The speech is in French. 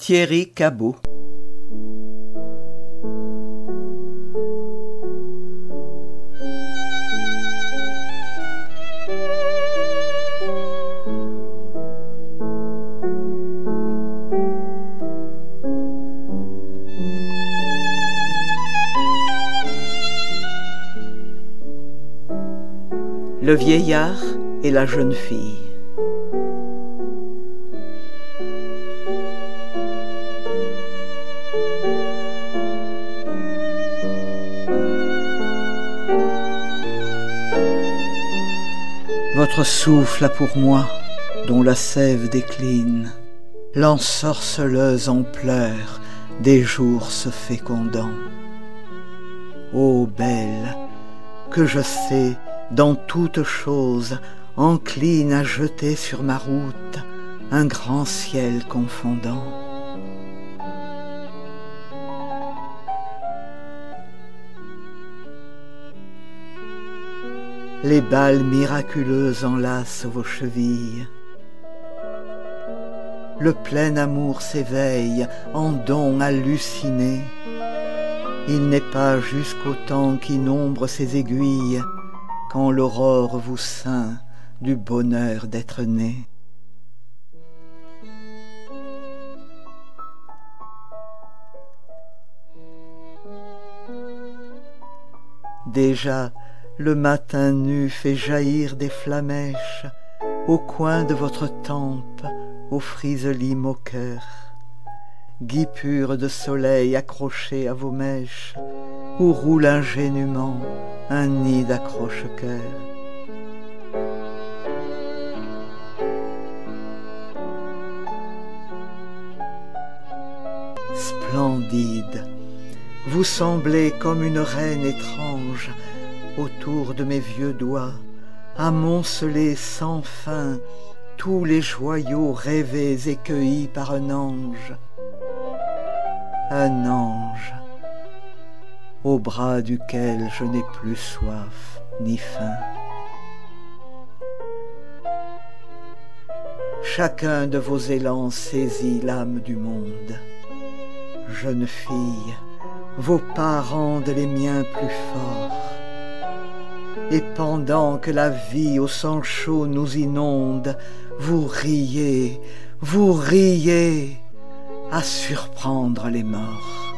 Thierry Cabot. Le vieillard et la jeune fille. Votre souffle a pour moi, dont la sève décline, l'ensorceleuse en pleurs des jours se fécondant. Ô belle, que je sais, dans toute chose, encline à jeter sur ma route un grand ciel confondant. Les balles miraculeuses enlacent vos chevilles. Le plein amour s'éveille en dons hallucinés. Il n'est pas jusqu'au temps qui nombre ses aiguilles quand l'aurore vous ceint du bonheur d'être né. Déjà, le matin nu fait jaillir des flammèches au coin de votre tempe, aux friselis moqueurs, guipure de soleil accrochée à vos mèches, où roule ingénument un nid d'accroche-cœur. Splendide, vous semblez comme une reine étrange autour de mes vieux doigts, amonceler sans fin tous les joyaux rêvés et cueillis par un ange au bras duquel je n'ai plus soif ni faim. Chacun de vos élans saisit l'âme du monde. Jeune fille, vos pas rendent les miens plus forts. Et pendant que la vie au sang chaud nous inonde, vous riez à surprendre les morts.